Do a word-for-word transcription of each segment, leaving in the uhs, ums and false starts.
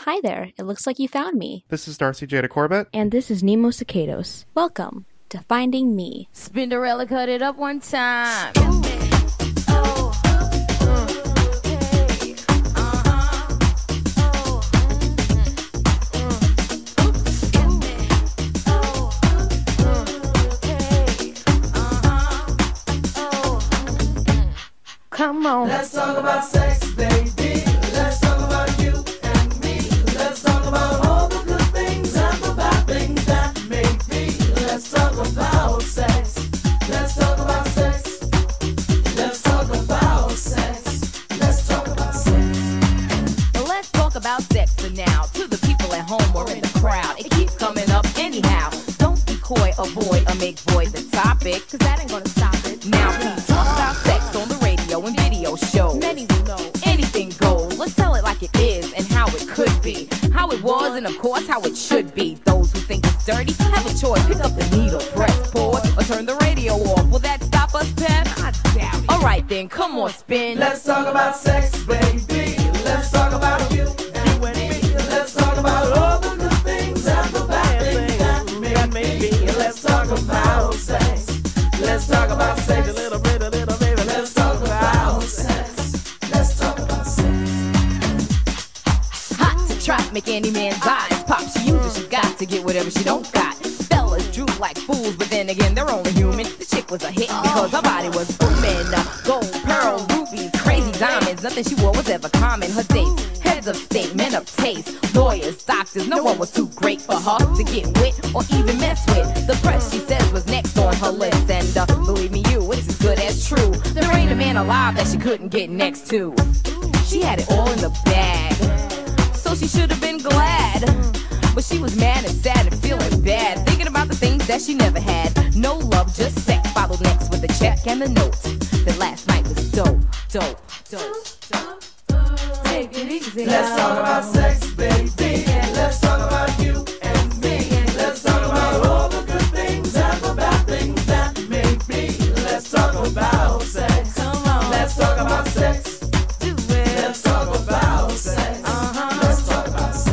Hi there, it looks like you found me. This is Darcy Jada Corbett. And this is Nemo Cicados. Welcome to Finding Me. Spinderella cut it up one time. Come on. Let's talk about sex, baby. Let's talk about you and me. Let's talk about all the good things and the bad things that may be. Let's talk about sex. Let's talk about sex. Let's talk about sex. Let's talk about sex. Well, let's talk about sex for now. To the people at home or in the crowd, it keeps coming up anyhow. Don't be coy, avoid, or make void the topic, cause that ain't gonna stop it. Now, please talk about sex on the radio and video shows. Many will know anything goes. Let's tell it like it is and how it could be, how it was and of course how it should be. Those who think it's dirty have a choice. Pick up the needle, press pause, or turn the radio off. Will that stop us, Pep? I doubt it. Alright then, come on, spin. Let's talk about sex, baby. Let's talk about you and me. Let's talk about all the good things and the bad things that may be. Let's talk about sex. Let's talk about sex. A little bit, a little baby. Let's talk about sex. Let's talk about sex. Hot to trap, make any man's eyes pop. She uses, she got to get whatever she don't got. Fellas droop like fools, but then again, they're only human. The chick was a hit because her body was booming. Gold, pearl, rubies, crazy diamonds. Nothing she wore was ever common. Her dates, heads of state, men of taste, lawyers, doctors. No one was too great for her to get with or even mess with. The press, she says, was next on her list. And uh, believe me, you, it's as good as true. There ain't a man alive that she couldn't get next to. She had it all in the bag, so she should have been glad. But she was mad and sad and feeling bad, thinking about the things that she never had. No love, just sex, followed next with a check and the note that last night was dope, dope, dope, dope. Take it easy. Let's talk about sex, baby. Let's talk about you and me. Let's talk about all the good things and the bad things that may be. Let's talk about sex. Come on. Let's talk about sex. Do it. Let's talk about sex. Uh-huh. Let's talk about sex.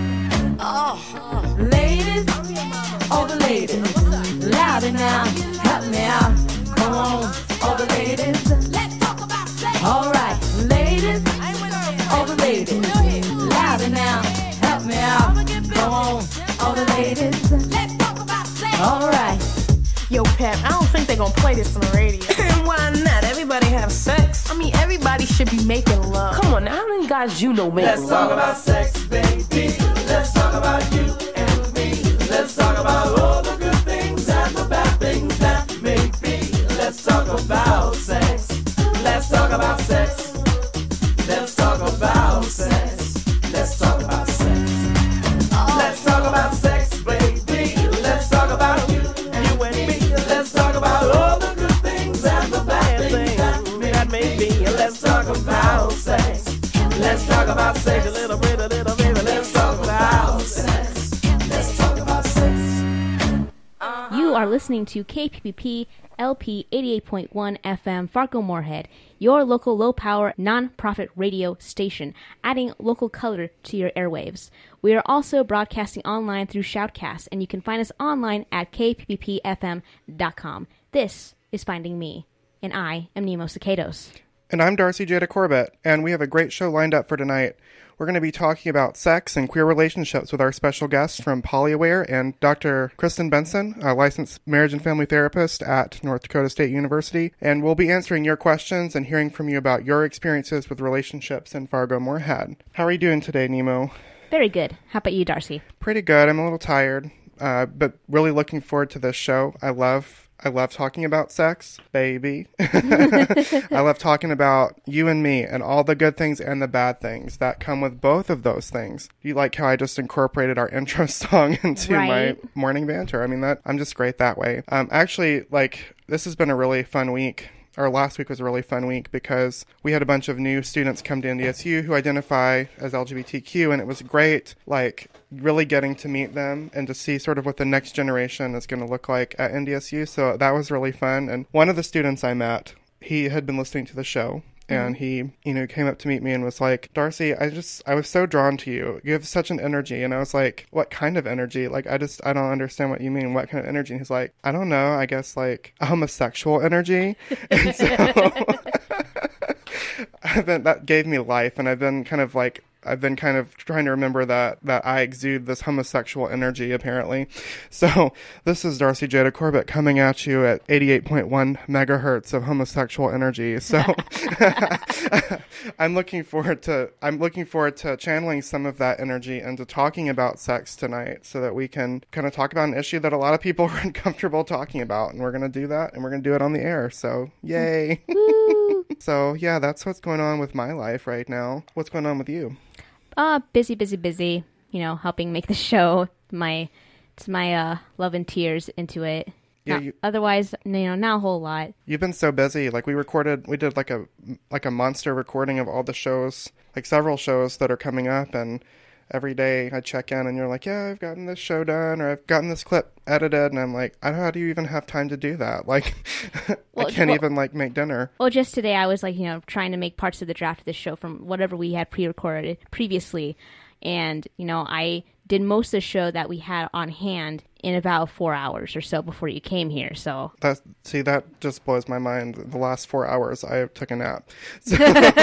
Oh, ladies, all the ladies, louder now, help me out. Come on, all the ladies, let's talk about sex. All right, ladies, all the ladies, louder now, help me out. Come on, all the ladies, let's talk about sex. All right. Yo, Pep, I don't think they're gonna play this on the radio. And why not? Everybody have sex. I mean, everybody should be making love. Come on now, how many guys you know make Let's love? talk about sex, baby. Let's talk about you and me. Let's talk about all the good things and the bad things that may be. Let's talk about sex. Let's talk about sex. Let's talk about sex. Let's talk about sex. Let's talk about sex, baby. Let's talk about you and me. Let's talk about all the good things and the bad things that may be. Let's talk about sex. Let's talk about sex. A little bit, a little baby. Let's talk about sex. Let's talk about sex. You are listening to K P P P L P eighty-eight point one F M Fargo Moorhead, your local low-power, non-profit radio station, adding local color to your airwaves. We are also broadcasting online through Shoutcast, and you can find us online at k p p p f m dot com. This is Finding Me, and I am Nemo Cicados. And I'm Darcy Jada Corbett, and we have a great show lined up for tonight. We're going to be talking about sex and queer relationships with our special guests from PolyAware and Doctor Kristen Benson, a licensed marriage and family therapist at North Dakota State University. And we'll be answering your questions and hearing from you about your experiences with relationships in Fargo Moorhead. How are you doing today, Nemo? Very good. How about you, Darcy? Pretty good. I'm a little tired, uh, but really looking forward to this show. I love I love talking about sex, baby. I love talking about you and me and all the good things and the bad things that come with both of those things. You like how I just incorporated our intro song into right. my morning banter? I mean, that I'm just great that way. Um, actually, like, this has been a really fun week. Our last week was a really fun week because we had a bunch of new students come to N D S U who identify as L G B T Q, and it was great, like, really getting to meet them and to see sort of what the next generation is going to look like at N D S U. So that was really fun. And one of the students I met, he had been listening to the show, and he, you know, came up to meet me and was like, Darcy, I just, I was so drawn to you. You have such an energy. And I was like, what kind of energy? Like, I just, I don't understand what you mean. What kind of energy? And he's like, I don't know. I guess like a homosexual energy. And so I've been, that gave me life. And I've been kind of like, I've been kind of trying to remember that, that I exude this homosexual energy, apparently. So this is Darcy Jada Corbett coming at you at eighty-eight point one megahertz of homosexual energy. So I'm looking forward to, I'm looking forward to channeling some of that energy into talking about sex tonight so that we can kind of talk about an issue that a lot of people are uncomfortable talking about. And we're going to do that, and we're going to do it on the air. So yay. So yeah, that's what's going on with my life right now. What's going on with you? Uh, busy, busy, busy, you know, helping make the show. My, it's my, uh, love and tears into it. Yeah, Not, you, otherwise, you know, not a whole lot. You've been so busy. Like we recorded, we did like a, like a monster recording of all the shows, like several shows that are coming up, and every day I check in and you're like, yeah, I've gotten this show done, or I've gotten this clip edited, and I'm like, I don't know, how do you even have time to do that? Like, well, I can't well, even like make dinner. Well, just today I was like, you know, trying to make parts of the draft of the show from whatever we had pre-recorded previously. And, you know, I did most of the show that we had on hand in about four hours or so before you came here. So That's, see, that just blows my mind. The last four hours, I took a nap. So,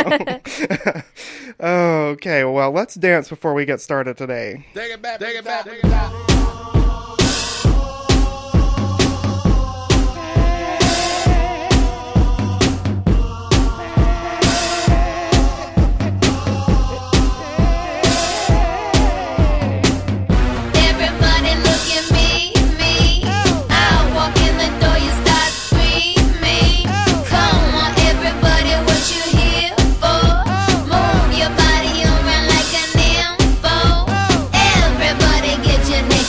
okay, well, let's dance before we get started today. Take it back, take it back, take it back. Your body around like an info. Everybody get your nigga.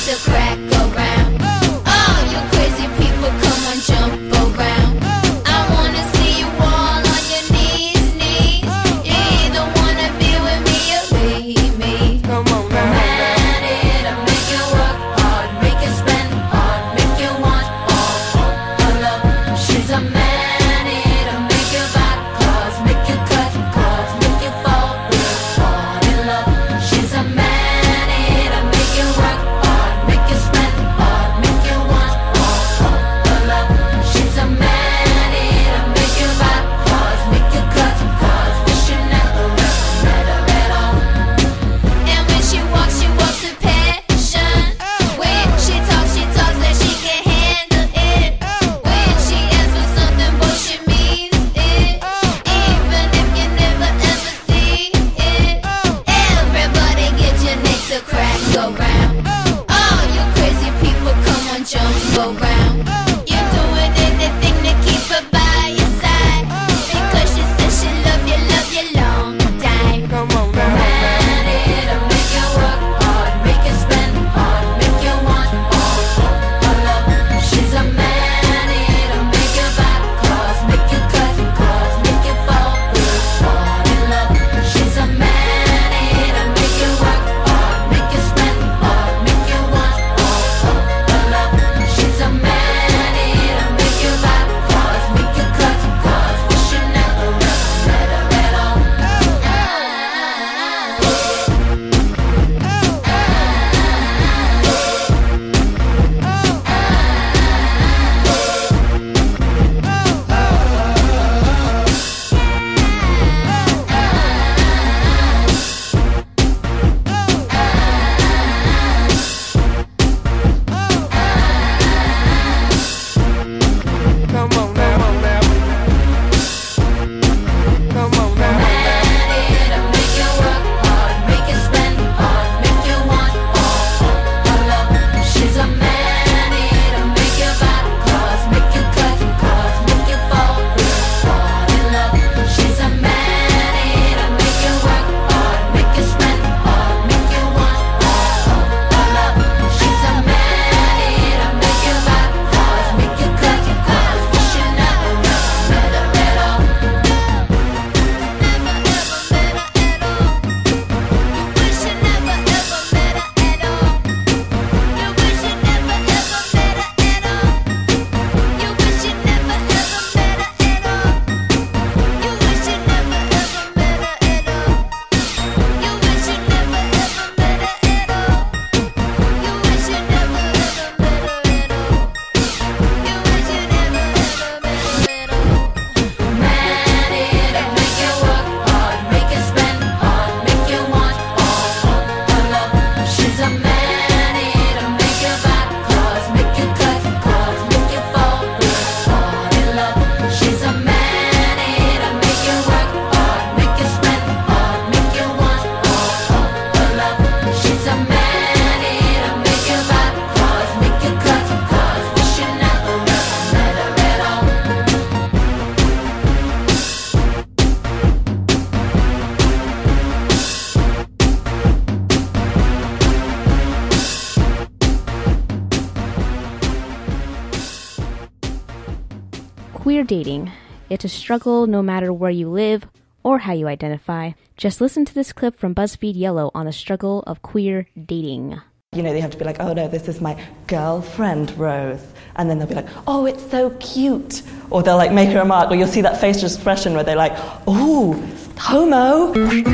Queer dating. It's a struggle no matter where you live or how you identify. Just listen to this clip from BuzzFeed Yellow on the struggle of queer dating. You know, they have to be like, oh no, this is my girlfriend, Rose. And then they'll be like, oh, it's so cute. Or they'll like make a remark, or you'll see that facial expression where they're like, oh, homo.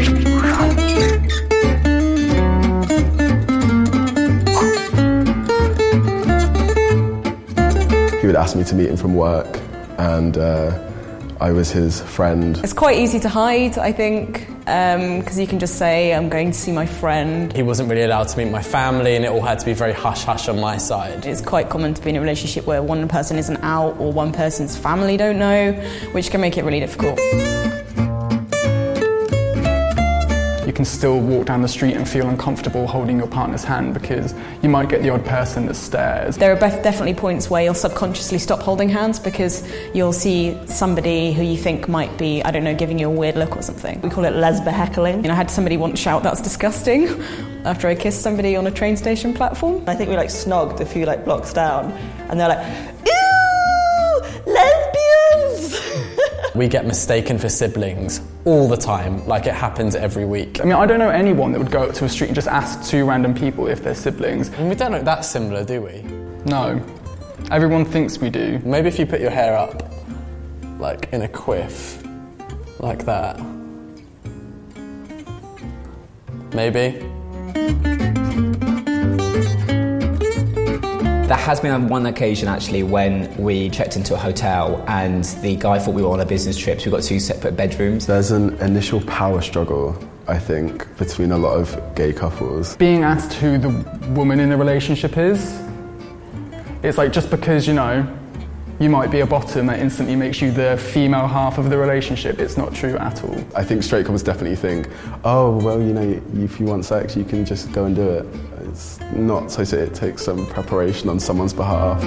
He would ask me to meet him from work, and uh, I was his friend. It's quite easy to hide, I think, because um, you can just say, I'm going to see my friend. He wasn't really allowed to meet my family, and it all had to be very hush-hush on my side. It's quite common to be in a relationship where one person isn't out or one person's family don't know, which can make it really difficult. You can still walk down the street and feel uncomfortable holding your partner's hand because you might get the odd person that stares. There are definitely points where you'll subconsciously stop holding hands because you'll see somebody who you think might be, I don't know, giving you a weird look or something. We call it lesbo heckling. You know, I had somebody once shout, "That's disgusting," after I kissed somebody on a train station platform. I think we like snogged a few like blocks down, and they're like, "Ew, lesbians!" We get mistaken for siblings all the time, like it happens every week. I mean, I don't know anyone that would go up to a street and just ask two random people if they're siblings. I mean, we don't look that similar, do we? No. Everyone thinks we do. Maybe if you put your hair up, like in a quiff, like that. Maybe. There has been on one occasion, actually, when we checked into a hotel and the guy thought we were on a business trip, so we got two separate bedrooms. There's an initial power struggle, I think, between a lot of gay couples. Being asked who the woman in the relationship is, it's like just because, you know, you might be a bottom, that instantly makes you the female half of the relationship. It's not true at all. I think straight couples definitely think, oh, well, you know, if you want sex, you can just go and do it. It's not, so it takes some preparation on someone's behalf.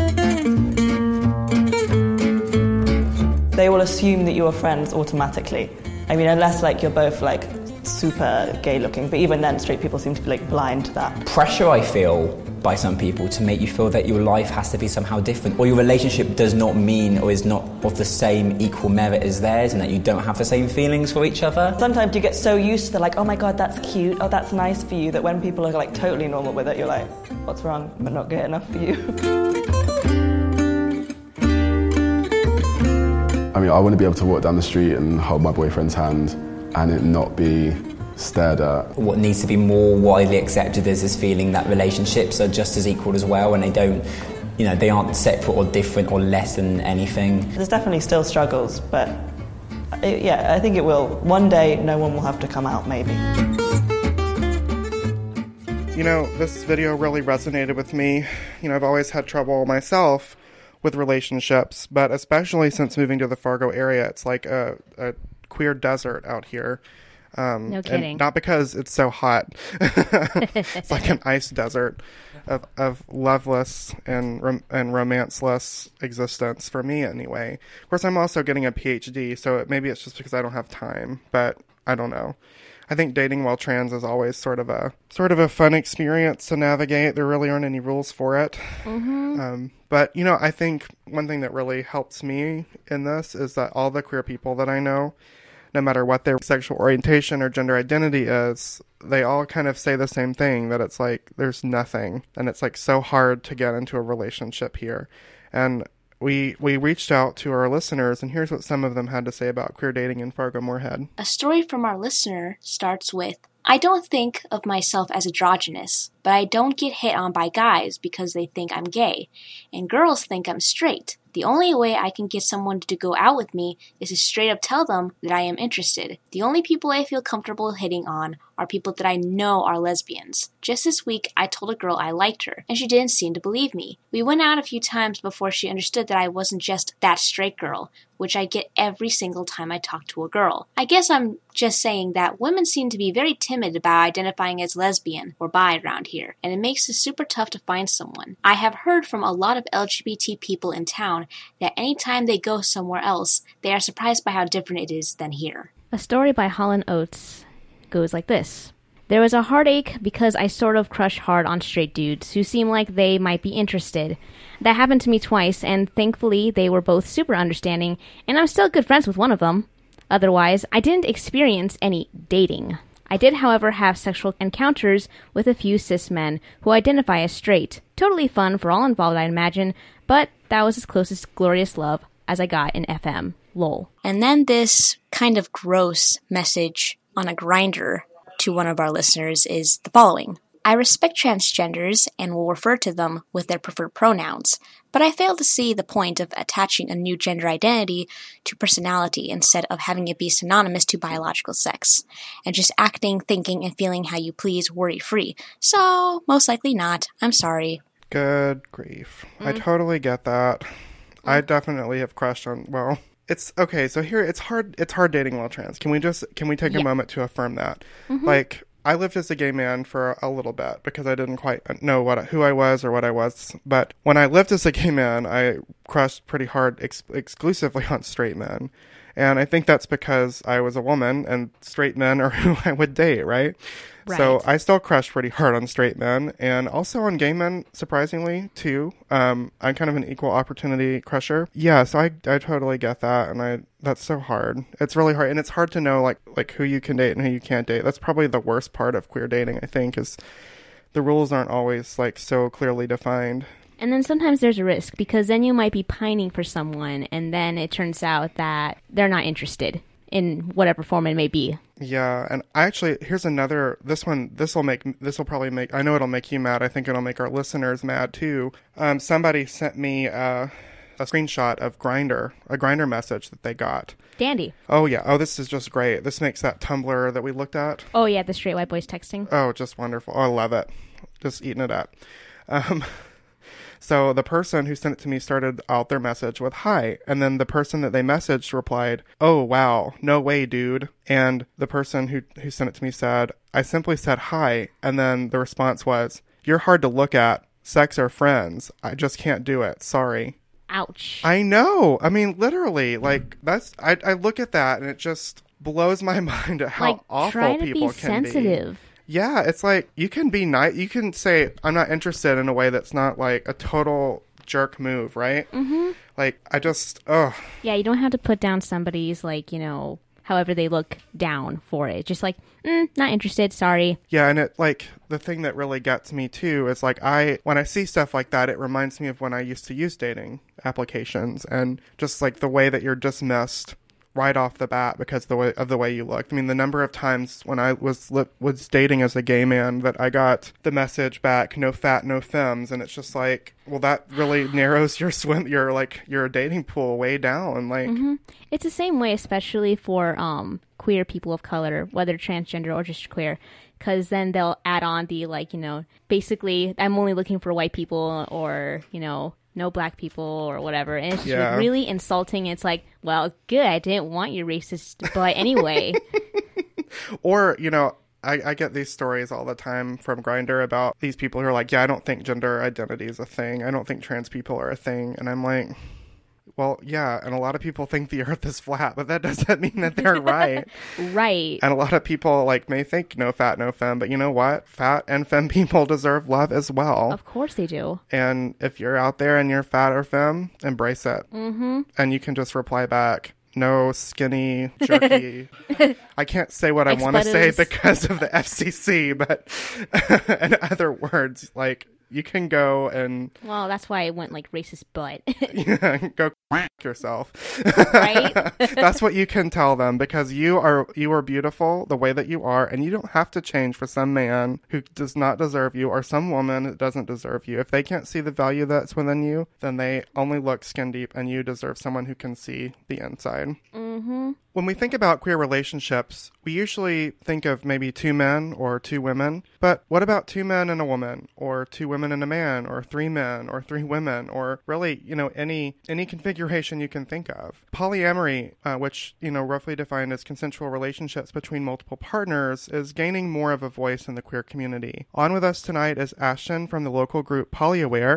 They will assume that you are friends automatically. I mean, unless like you're both like super gay looking, but even then straight people seem to be like blind to that. Pressure, I feel, by some people to make you feel that your life has to be somehow different, or your relationship does not mean or is not of the same equal merit as theirs, and that you don't have the same feelings for each other. Sometimes you get so used to the like, oh my god, that's cute, oh that's nice for you, that when people are like totally normal with it, you're like, what's wrong? But not gay enough for you. I mean, I want to be able to walk down the street and hold my boyfriend's hand and it not be stared at. What needs to be more widely accepted is this feeling that relationships are just as equal as well, and they don't, you know, they aren't separate or different or less than anything. There's definitely still struggles, but it, yeah, I think it will. One day, no one will have to come out, maybe. You know, this video really resonated with me. You know, I've always had trouble myself with relationships, but especially since moving to the Fargo area, it's like a, a queer desert out here. Um, no kidding. And not because it's so hot. It's like an ice desert of, of loveless and rom- and romanceless existence for me, anyway. Of course, I'm also getting a P H D, so it, maybe it's just because I don't have time. But I don't know. I think dating while trans is always sort of a sort of a fun experience to navigate. There really aren't any rules for it. Mm-hmm. Um, but you know, I think one thing that really helps me in this is that all the queer people that I know, no matter what their sexual orientation or gender identity is, they all kind of say the same thing, that it's like there's nothing, and it's like so hard to get into a relationship here. And we we reached out to our listeners, and here's what some of them had to say about queer dating in Fargo Moorhead. A story from our listener starts with, I don't think of myself as androgynous, but I don't get hit on by guys because they think I'm gay, and girls think I'm straight. The only way I can get someone to go out with me is to straight up tell them that I am interested. The only people I feel comfortable hitting on are people that I know are lesbians. Just this week, I told a girl I liked her, and she didn't seem to believe me. We went out a few times before she understood that I wasn't just that straight girl, which I get every single time I talk to a girl. I guess I'm just saying that women seem to be very timid about identifying as lesbian or bi around here, and it makes it super tough to find someone. I have heard from a lot of L G B T people in town that anytime they go somewhere else, they are surprised by how different it is than here. A story by Holland Oates goes like this. There was a heartache because I sort of crush hard on straight dudes who seem like they might be interested. That happened to me twice, and thankfully they were both super understanding, and I'm still good friends with one of them. Otherwise, I didn't experience any dating. I did, however, have sexual encounters with a few cis men who identify as straight. Totally fun for all involved, I'd imagine, but that was as close as glorious love as I got in F M. Lol. And then this kind of gross message on a Grindr to one of our listeners is the following. I respect transgenders and will refer to them with their preferred pronouns, but I fail to see the point of attaching a new gender identity to personality instead of having it be synonymous to biological sex, and just acting, thinking, and feeling how you please worry-free. So, most likely not. I'm sorry. Good grief. Mm. I totally get that. Mm. I definitely have crushed on, well... It's okay. So here, it's hard. It's hard dating while trans. Can we just can we take yeah. a moment to affirm that? Mm-hmm. Like, I lived as a gay man for a little bit because I didn't quite know what who I was or what I was. But when I lived as a gay man, I crushed pretty hard ex- exclusively on straight men, and I think that's because I was a woman and straight men are who I would date, right? Right. So I still crush pretty hard on straight men and also on gay men, surprisingly, too. Um, I'm kind of an equal opportunity crusher. Yeah, so I, I totally get that, and I that's so hard. It's really hard, and it's hard to know like like who you can date and who you can't date. That's probably the worst part of queer dating, I think, is the rules aren't always like so clearly defined. And then sometimes there's a risk because then you might be pining for someone, and then it turns out that they're not interested in whatever form it may be. Yeah, and I actually, here's another, this one, this will make, this will probably make, I know it'll make you mad, I think it'll make our listeners mad too. Um, somebody sent me uh, a screenshot of Grindr, a Grindr message that they got. Dandy. Oh yeah, oh this is just great. This makes that Tumblr that we looked at. Oh yeah, the straight white boys texting. Oh, just wonderful. Oh, I love it. Just eating it up. Um... So the person who sent it to me started out their message with hi, and then the person that they messaged replied, oh wow, no way dude. And the person who, who sent it to me said, I simply said hi, and then the response was, you're hard to look at, sex or friends, I just can't do it, sorry. Ouch. I know, I mean literally, like that's, I, I look at that and it just blows my mind at how like, awful try to people be can sensitive. be. Yeah, it's like, you can be nice, you can say, I'm not interested in a way that's not, like, a total jerk move, right? Mm-hmm. Like, I just, ugh. Yeah, you don't have to put down somebody's, like, you know, however they look down for it. Just like, mm, not interested, sorry. Yeah, and it, like, the thing that really gets me, too, is, like, I, when I see stuff like that, it reminds me of when I used to use dating applications, and just, like, the way that you're dismissed right off the bat because the way, of the way you looked. I mean, the number of times when I was li- was dating as a gay man that I got the message back, no fat, no femmes, and it's just like, well, that really narrows your swim, your like your dating pool way down. Like, mm-hmm. It's the same way, especially for um queer people of color, whether transgender or just queer, because then they'll add on the like, you know, basically, I'm only looking for white people, or you know, no black people or whatever, and it's just yeah. really insulting. It's like, well, good, I didn't want you racist, but anyway. Or, you know, I, I get these stories all the time from Grindr about these people who are like, yeah, I don't think gender identity is a thing. I don't think trans people are a thing. And I'm like, well, yeah, and a lot of people think the earth is flat, but that doesn't mean that they're right. Right. And a lot of people like may think no fat, no femme, but you know what? Fat and femme people deserve love as well. Of course they do. And if you're out there and you're fat or femme, embrace it. Mm-hmm. And you can just reply back, no skinny, jerky. I can't say what I want to say because of the F C C, but in other words, like, you can go and... Well, that's why I went, like, racist butt. Yeah, go yourself. Right? That's what you can tell them, because you are you are beautiful the way that you are, and you don't have to change for some man who does not deserve you, or some woman that doesn't deserve you. If they can't see the value that's within you, then they only look skin deep, and you deserve someone who can see the inside. Mm-hmm. When we think about queer relationships, we usually think of maybe two men or two women, but what about two men and a woman, or two women and a man, or three men, or three women, or really, you know, any any configuration you can think of. Polyamory, uh, which, you know, roughly defined as consensual relationships between multiple partners, is gaining more of a voice in the queer community. On with us tonight is Ashton from the local group Polyaware.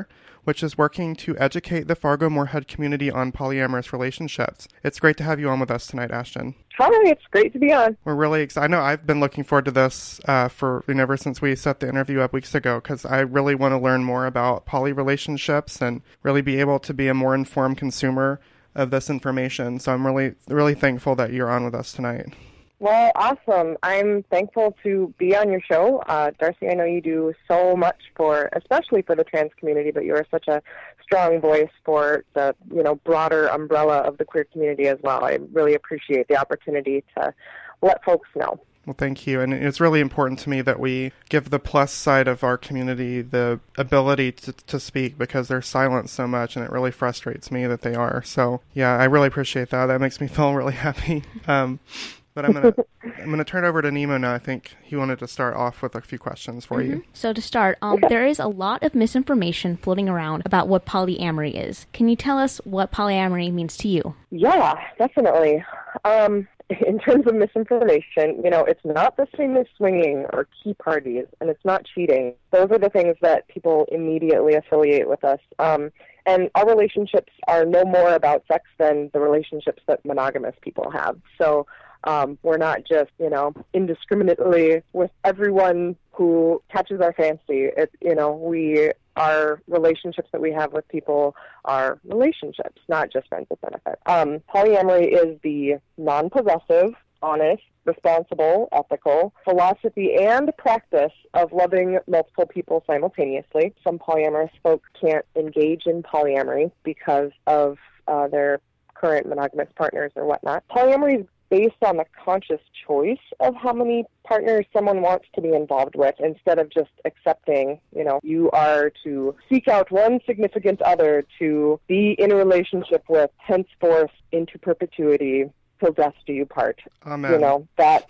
which is working to educate the Fargo-Moorhead community on polyamorous relationships. It's great to have you on with us tonight, Ashton. Hi, it's great to be on. We're really excited. I know I've been looking forward to this uh, for you know, ever since we set the interview up weeks ago, because I really want to learn more about poly relationships and really be able to be a more informed consumer of this information. So I'm really, really thankful that you're on with us tonight. Well, awesome. I'm thankful to be on your show. Uh, Darcy, I know you do so much for, especially for the trans community, but you are such a strong voice for the, you know, broader umbrella of the queer community as well. I really appreciate the opportunity to let folks know. Well, thank you. And it's really important to me that we give the plus side of our community the ability to, to speak, because they're silenced so much, and it really frustrates me that they are. So, yeah, I really appreciate that. That makes me feel really happy. Um, But I'm gonna I'm gonna turn over to Nemo now. I think he wanted to start off with a few questions for mm-hmm. you. So to start, um, there is a lot of misinformation floating around about what polyamory is. Can you tell us what polyamory means to you? Yeah, definitely. Um, in terms of misinformation, you know, it's not the same as swinging or key parties, and it's not cheating. Those are the things that people immediately affiliate with us. Um, and our relationships are no more about sex than the relationships that monogamous people have. So Um, we're not just, you know, indiscriminately with everyone who catches our fancy. It, you know, we, our relationships that we have with people are relationships, not just friends with benefit. Um, polyamory is the non-possessive, honest, responsible, ethical philosophy and practice of loving multiple people simultaneously. Some polyamorous folk can't engage in polyamory because of uh, their current monogamous partners or whatnot. Polyamory is based on the conscious choice of how many partners someone wants to be involved with, instead of just accepting, you know, you are to seek out one significant other to be in a relationship with, henceforth into perpetuity, till death do you part. Amen. You know, that,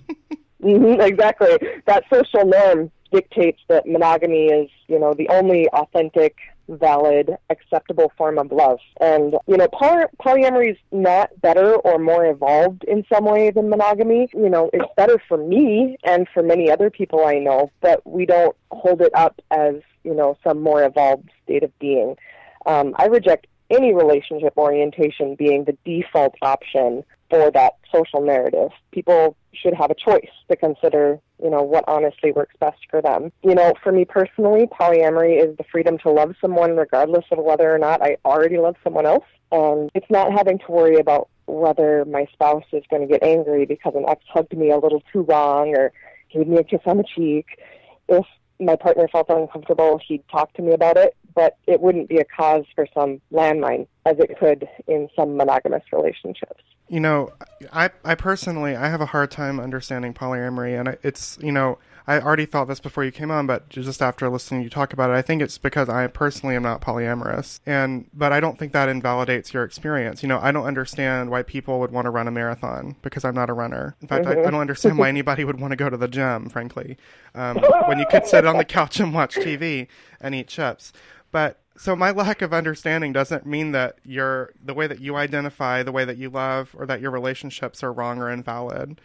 mm-hmm, exactly, that social norm dictates that monogamy is, you know, the only authentic, valid, acceptable form of love. And, you know, poly- polyamory is not better or more evolved in some way than monogamy. You know, it's better for me and for many other people I know, but we don't hold it up as, you know, some more evolved state of being. Um, I reject any relationship orientation being the default option for that social narrative. People should have a choice to consider, you know, what honestly works best for them. You know, for me personally, polyamory is the freedom to love someone regardless of whether or not I already love someone else. And it's not having to worry about whether my spouse is going to get angry because an ex hugged me a little too long or gave me a kiss on the cheek. If my partner felt uncomfortable, he'd talk to me about it, but it wouldn't be a cause for some landmine as it could in some monogamous relationships. You know, I, I personally, I have a hard time understanding polyamory, and it's, you know, I already thought this before you came on, but just after listening to you talk about it, I think it's because I personally am not polyamorous, and, but I don't think that invalidates your experience. You know, I don't understand why people would want to run a marathon because I'm not a runner. In fact, mm-hmm. I, I don't understand why anybody would want to go to the gym, frankly, um, when you could sit on the couch and watch T V and eat chips. But so my lack of understanding doesn't mean that you're, the way that you identify, the way that you love, or that your relationships are wrong or invalid.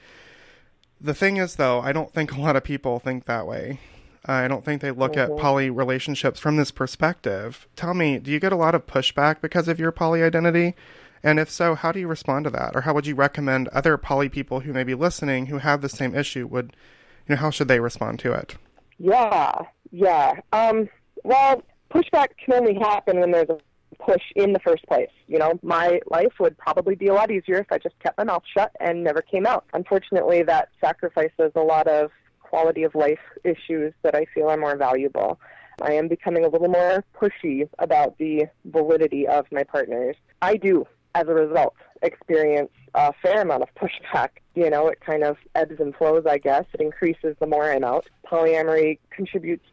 The thing is, though, I don't think a lot of people think that way. Uh, I don't think they look mm-hmm. at poly relationships from this perspective. Tell me, do you get a lot of pushback because of your poly identity? And if so, how do you respond to that? Or how would you recommend other poly people who may be listening who have the same issue would, you know, how should they respond to it? Yeah, yeah. Um, well, pushback can only happen when there's a push in the first place. You know, my life would probably be a lot easier if I just kept my mouth shut and never came out. Unfortunately, that sacrifices a lot of quality of life issues that I feel are more valuable. I am becoming a little more pushy about the validity of my partners. I do, as a result, experience a fair amount of pushback. You know, it kind of ebbs and flows, I guess. It increases the more I'm out. Polyamory contributes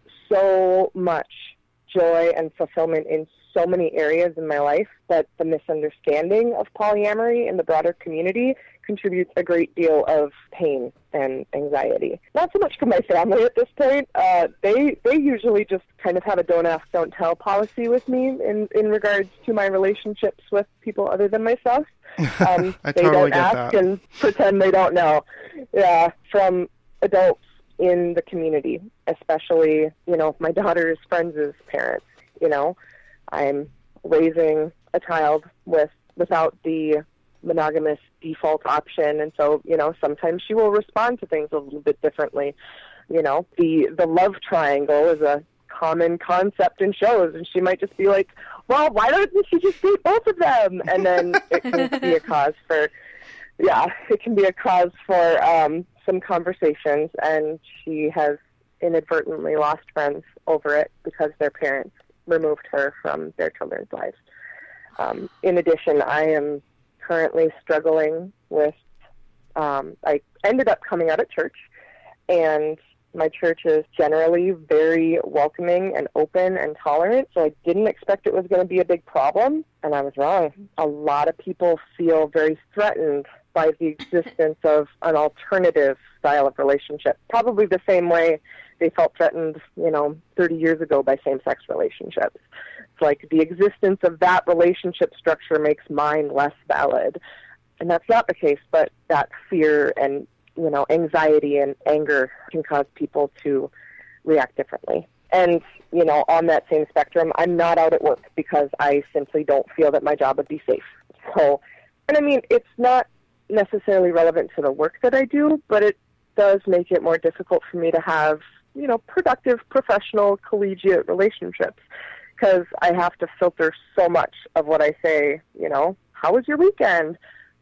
so much joy and fulfillment in so many areas in my life that the misunderstanding of polyamory in the broader community contributes a great deal of pain and anxiety. Not so much for my family at this point. Uh, they they usually just kind of have a don't ask, don't tell policy with me in, in regards to my relationships with people other than myself. Um, I they totally don't get ask that. and pretend they don't know. Yeah, from adults in the community, especially, you know, my daughter's friends' parents, you know. I'm raising a child with without the monogamous default option, and so, you know, sometimes she will respond to things a little bit differently. You know, the the love triangle is a common concept in shows, and she might just be like, well, why doesn't she just date both of them? And then it can be a cause for, yeah, it can be a cause for um, some conversations, and she has inadvertently lost friends over it because their parents removed her from their children's lives. Um, in addition, I am currently struggling with, um, I ended up coming out at church, and my church is generally very welcoming and open and tolerant, so I didn't expect it was going to be a big problem, and I was wrong. A lot of people feel very threatened by the existence of an alternative style of relationship, probably the same way they felt threatened, you know, thirty years ago by same-sex relationships. It's like the existence of that relationship structure makes mine less valid. And that's not the case, but that fear and, you know, anxiety and anger can cause people to react differently. And, you know, on that same spectrum, I'm not out at work because I simply don't feel that my job would be safe. So, and I mean, it's not necessarily relevant to the work that I do, but it does make it more difficult for me to have, you know, productive, professional, collegiate relationships, because I have to filter so much of what I say. You know, how was your weekend?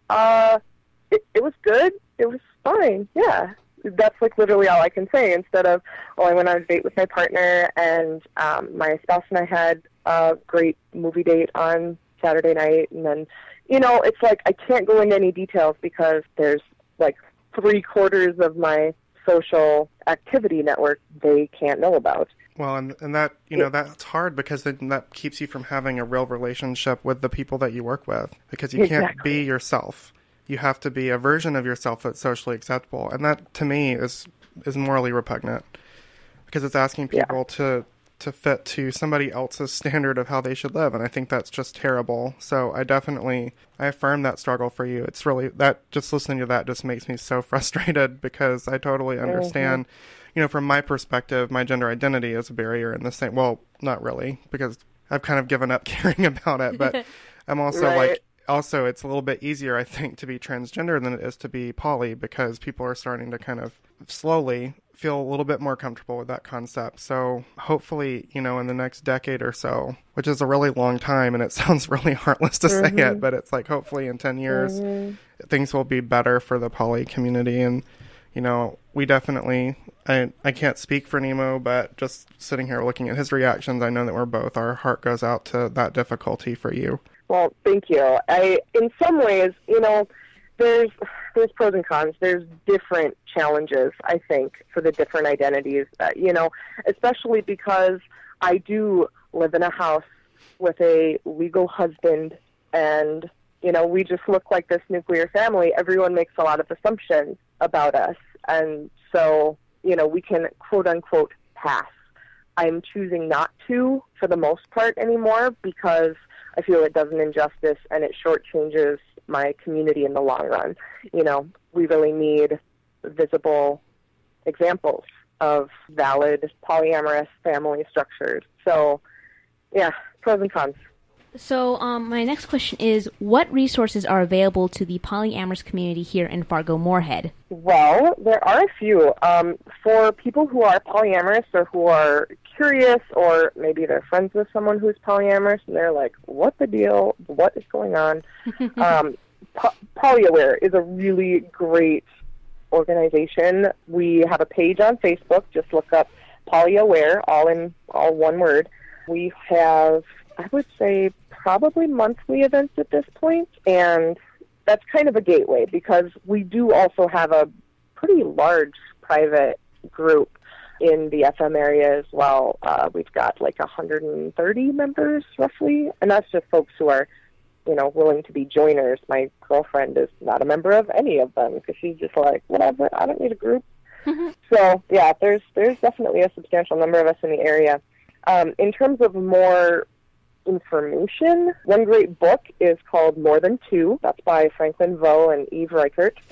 Uh, it, it was good. It was fine. Yeah. That's like literally all I can say, instead of, oh, I went on a date with my partner, and um, my spouse and I had a great movie date on Saturday night. And then, you know, it's like I can't go into any details because there's like three quarters of my social activity network they can't know about. Well, and, and that, you know, that's hard because then that keeps you from having a real relationship with the people that you work with, because you can't Exactly. be yourself. You have to be a version of yourself that's socially acceptable. And that, to me, is is morally repugnant, because it's asking people yeah. to to fit to somebody else's standard of how they should live. And I think that's just terrible. So I definitely, I affirm that struggle for you. It's really, that just listening to that just makes me so frustrated, because I totally understand, mm-hmm. you know, from my perspective, my gender identity is a barrier in the same, well, not really, because I've kind of given up caring about it, but I'm also right. like, also it's a little bit easier, I think, to be transgender than it is to be poly, because people are starting to kind of slowly feel a little bit more comfortable with that concept. So hopefully, you know, in the next decade or so, which is a really long time, and it sounds really heartless to mm-hmm. say it, but it's like hopefully in ten years, mm-hmm. things will be better for the poly community. And, you know, we definitely, I, I can't speak for Nemo, but just sitting here looking at his reactions, I know that we're both, our heart goes out to that difficulty for you. Well, thank you. I, in some ways, you know, there's there's pros and cons. There's different challenges, I think, for the different identities. Uh, you know, especially because I do live in a house with a legal husband, and, you know, we just look like this nuclear family. Everyone makes a lot of assumptions about us, and so, you know, we can quote-unquote pass. I'm choosing not to, for the most part, anymore, because I feel it does an injustice and it shortchanges my community in the long run. You know, we really need visible examples of valid polyamorous family structures. So, yeah, pros and cons. So um, my next question is, what resources are available to the polyamorous community here in Fargo-Moorhead? Well, there are a few. Um, for people who are polyamorous or who are curious, or maybe they're friends with someone who's polyamorous and they're like, what the deal? What is going on? um, po- PolyAware is a really great organization. We have a page on Facebook. Just look up PolyAware, all in all one word. We have, I would say, probably monthly events at this point, and that's kind of a gateway, because we do also have a pretty large private group in the F M area as well. Uh, we've got like one hundred thirty members, roughly, and that's just folks who are, you know, willing to be joiners. My girlfriend is not a member of any of them, because she's just like, whatever, I don't need a group. So, yeah, there's there's definitely a substantial number of us in the area. Um, in terms of more information, one great book is called More Than Two. That's by Franklin Vo and Eve Reichert. They're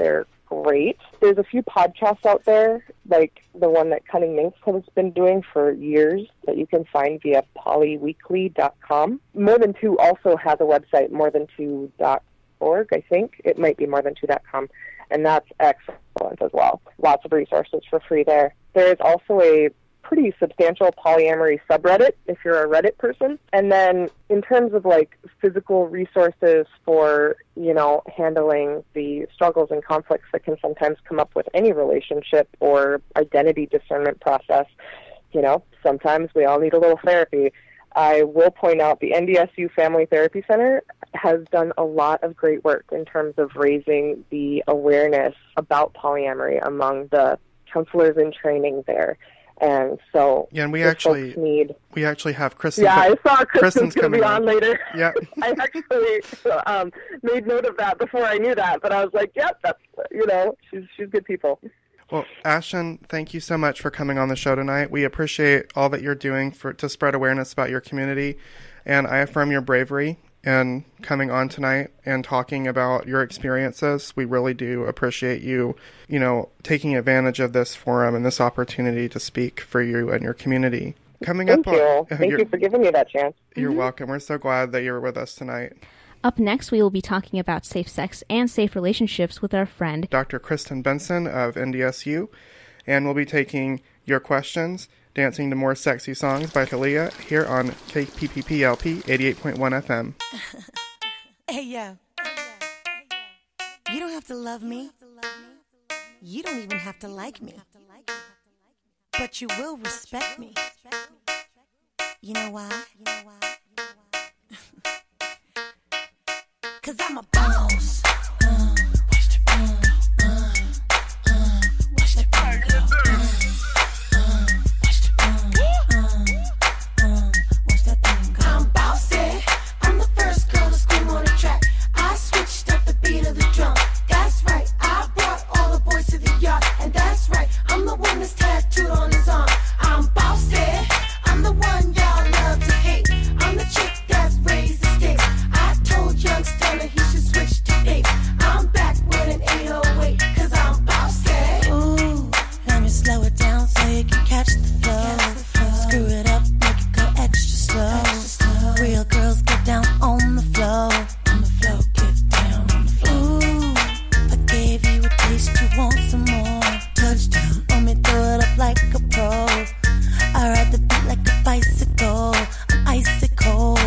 great. There's a few podcasts out there, like the one that Cunning Minx has been doing for years, that you can find via poly weekly dot com. More Than Two also has a website, more than two dot org, I think. It might be more than two dot com, and that's excellent as well. Lots of resources for free there. There is also a pretty substantial polyamory subreddit if you're a Reddit person. And then in terms of like physical resources for, you know, handling the struggles and conflicts that can sometimes come up with any relationship or identity discernment process, you know, sometimes we all need a little therapy. I will point out the N D S U Family Therapy Center has done a lot of great work in terms of raising the awareness about polyamory among the counselors in training there. And so, yeah, and we if actually folks need. We actually have Kristen. Yeah, I saw Kristen's, Kristen's going to be on on. later. Yeah, I actually um, made note of that before I knew that, but I was like, yep, that's, you know, she's she's good people. Well, Ashton, thank you so much for coming on the show tonight. We appreciate all that you're doing for to spread awareness about your community, and I affirm your bravery in coming on tonight and talking about your experiences. We really do appreciate you, you know, taking advantage of this forum and this opportunity to speak for you and your community. Coming Thank up you. on, Thank you for giving me that chance. You're Mm-hmm. welcome. We're so glad that you're with us tonight. Up next, we will be talking about safe sex and safe relationships with our friend Doctor Kristen Benson of N D S U, and we'll be taking your questions, dancing to more sexy songs by Thalia here on K P P P L P eighty-eight point one F M. Hey, yo. You don't have to love me. You don't even have to like me. But you will respect me. You know why? Cause I'm a boss. Uh, watch the uh, uh, uh, watch the uh, uh, watch the uh, uh, uh, watch that thing go. I'm bossy. I'm the first girl to scream on the track. I switched up the beat of the drum. That's right. I brought all the boys to the yard, and that's right. I'm the one that's tattooed on his arm. I'm bossy. I'm the one y'all love to hate. I'm the chick that's raised the stakes. I told young Stunner he should switch to eight. I'm back with an eight oh eight, cause I'm bossy. Ooh, let me slow it down so you can catch the flow. Screw it up, make it go extra slow. Real girls get down on the floor. On the floor, get down on the floor. Ooh, I gave you a taste, you want some more. Touchdown, want me throw it up like a pro. I ride the beat like a bicycle. I'm icy cold.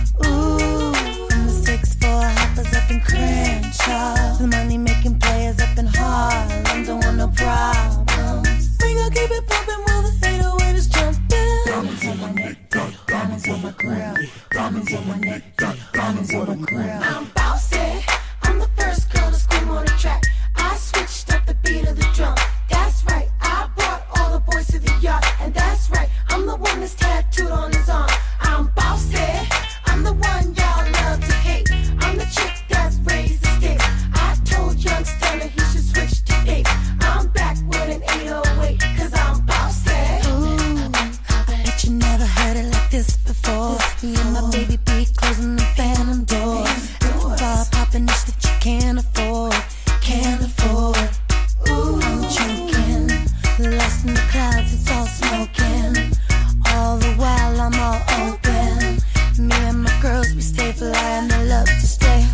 Ooh, from the six four hoppers up in Crenshaw, the money making players up in Harlem don't want no problems. We gon' keep it poppin' while the eight oh eight is jumping. Diamonds on my neck, diamonds on my grill, diamonds on my neck, diamonds on my grill. I'm bossy. I'm the first girl to scream on the track. I switched up the beat of the drum. That's right. I brought all the boys to the yard, and that's right. I'm the one that's tattooed on his arm. I'm bossy. I'm the one y'all love to hate. I'm the chick that's raised the stakes. I told young Stunner he should switch to eight. I'm back with an eight oh eight, cause I'm bossy. Ooh, I bet you never heard it like this before. Me and my baby be closing the phantom doors. Bar popping this that you can't afford. Can't afford. Ooh, I'm choking. Lost in the clouds, it's all smoking. All the while I'm all open. Me and my girls, we stay fly and they love to stay.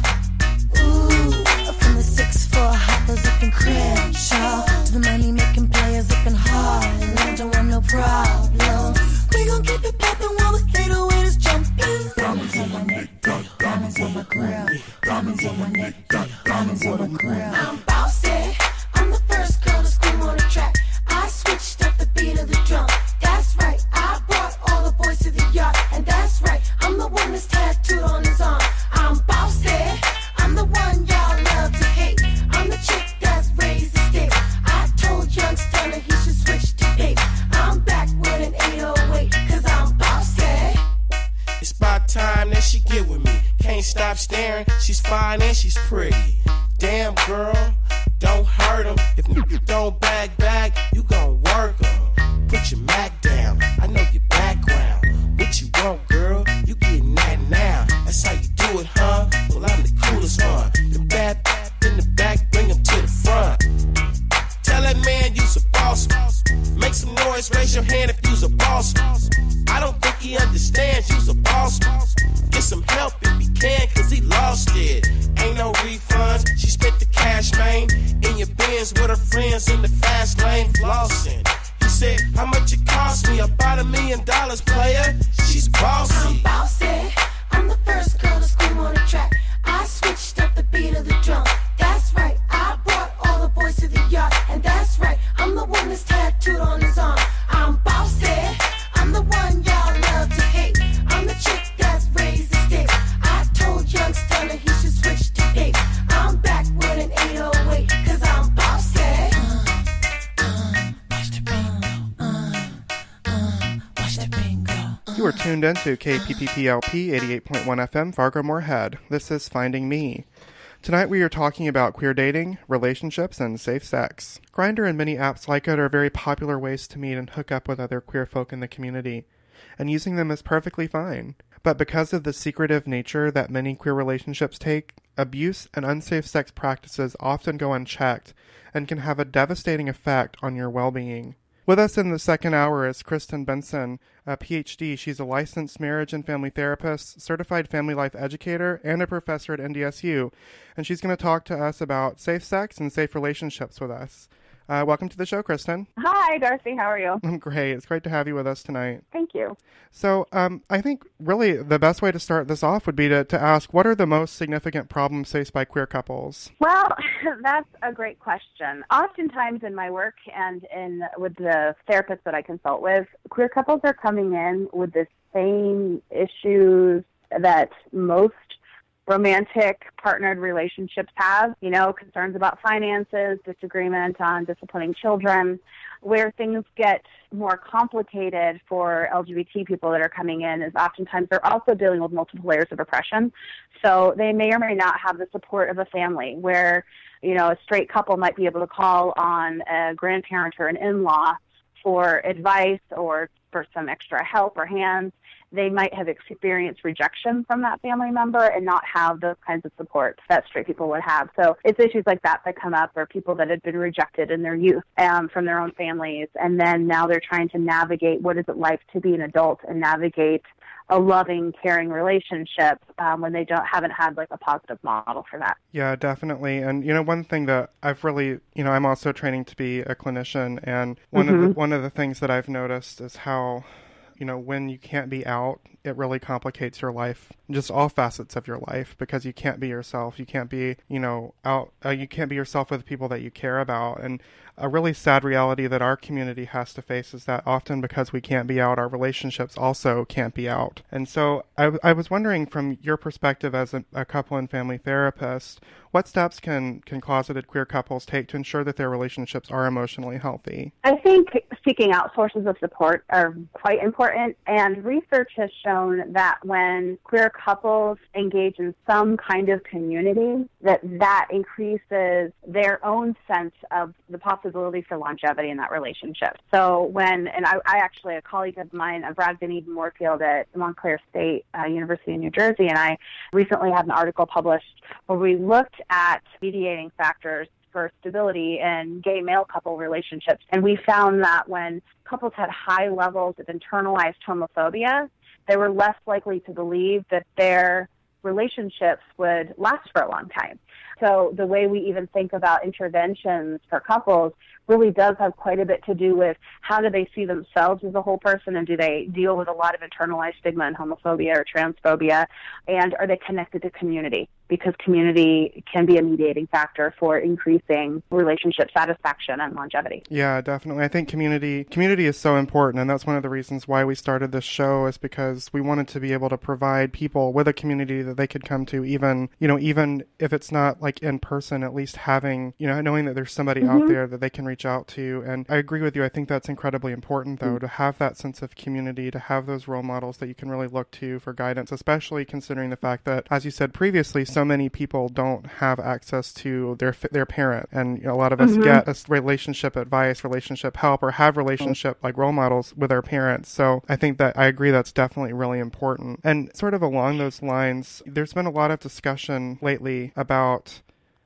Ooh, from the six four hoppers up in Crenshaw to the money making players up in Harlem. Don't want no problems. We gon' keep it poppin' while the eight oh eight is jumping. Diamonds on my neck, diamonds on my grill, diamonds on my neck, diamonds on my grill. I'm bossy. I'm the first girl to scream on the track. I switched up the beat of the drum. That's right. I brought all the boys to the yard, and that's right. I'm the one that's tattooed on his arm. I'm bossy. I'm the one y'all love to hate. I'm the chick that's raised the stakes. I told young Stunner he should switch to eight. I'm back with an eight oh eight, cause I'm bossy. It's about time that she get with me. Can't stop staring. She's fine and she's pretty. Damn girl, don't hurt him. If you don't bag bag, you gon' work him. Put your Mac down. I know your background. What you want, girl? You getting that now. That's how you do it, huh? Well, I'm the coolest one. The bad in the back, bring him to the front. I don't think he understands you's a boss. Get some help if he can, cause he lost it. Ain't no refunds, she spent the cash, man. In your Benz with her friends in the fast lane, flossing. He said, how much it cost me? About a million dollars, player. She's bossy. I'm bossy. I'm the first girl to scream on the track. I switched up the beat of the drum. That's right, I brought all the boys to the yard. And that's right, I'm the one that's tattooed on his arm. I'm bossy. I'm the one y'all love to hate. I'm the chick that's raised the stakes. I told young Stunner he should switch to eight. I'm back with an eight oh eight, cause I'm bossy. You are tuned into K P P P L P eighty-eight point one F M, Fargo Moorhead. This is Finding Me. Tonight we are talking about queer dating, relationships, and safe sex. Grindr and many apps like it are very popular ways to meet and hook up with other queer folk in the community, and using them is perfectly fine. But because of the secretive nature that many queer relationships take, abuse and unsafe sex practices often go unchecked and can have a devastating effect on your well-being. With us in the second hour is Kristen Benson, a P H D. She's a licensed marriage and family therapist, certified family life educator, and a professor at N D S U. And she's going to talk to us about safe sex and safe relationships with us. Uh, welcome to the show, Kristen. Hi, Darcy. How are you? I'm great. It's great to have you with us tonight. Thank you. So um, I think really the best way to start this off would be to, to ask, what are the most significant problems faced by queer couples? Well, that's a great question. Oftentimes in my work and in with the therapists that I consult with, queer couples are coming in with the same issues that most romantic partnered relationships have, you know, concerns about finances, disagreement on disciplining children. Where things get more complicated for L G B T people that are coming in is oftentimes they're also dealing with multiple layers of oppression. So they may or may not have the support of a family where, you know, a straight couple might be able to call on a grandparent or an in-law for advice or for some extra help or hands. They might have experienced rejection from that family member and not have those kinds of supports that straight people would have. So it's issues like that that come up, or people that had been rejected in their youth um, from their own families, and then now they're trying to navigate what is it like to be an adult and navigate a loving, caring relationship um, when they don't haven't had like a positive model for that. Yeah, definitely. And you know, one thing that I've really, you know, I'm also training to be a clinician, and one mm-hmm. of the, one of the things that I've noticed is how, you know, when you can't be out, it really complicates your life, just all facets of your life, because you can't be yourself. You can't be, you know, out, uh, you can't be yourself with people that you care about. And a really sad reality that our community has to face is that often because we can't be out, our relationships also can't be out. And so I, I was wondering, from your perspective as a, a couple and family therapist, what steps can, can closeted queer couples take to ensure that their relationships are emotionally healthy? I think seeking out sources of support are quite important, and research has shown that when queer couples engage in some kind of community, that that increases their own sense of the possibility for longevity in that relationship. So when, and I, I actually, a colleague of mine, Bragdon Eden Moorfield at Montclair State uh, University in New Jersey, and I recently had an article published where we looked at mediating factors for stability in gay male couple relationships. And we found that when couples had high levels of internalized homophobia, they were less likely to believe that their relationships would last for a long time. So the way we even think about interventions for couples really does have quite a bit to do with how do they see themselves as a whole person, and do they deal with a lot of internalized stigma and homophobia or transphobia, and are they connected to community? Because community can be a mediating factor for increasing relationship satisfaction and longevity. Yeah, definitely. I think community community is so important, and that's one of the reasons why we started this show, is because we wanted to be able to provide people with a community that they could come to, even, you know, even if it's not like in person, at least having, you know, knowing that there's somebody mm-hmm. out there that they can reach out to. And I agree with you. I think that's incredibly important, though, mm-hmm. to have that sense of community, to have those role models that you can really look to for guidance, especially considering the fact that, as you said previously, so many people don't have access to their their parent, and you know, a lot of us mm-hmm. get this relationship advice, relationship help, or have relationship like role models with our parents. So I think that I agree that's definitely really important. And sort of along those lines, there's been a lot of discussion lately about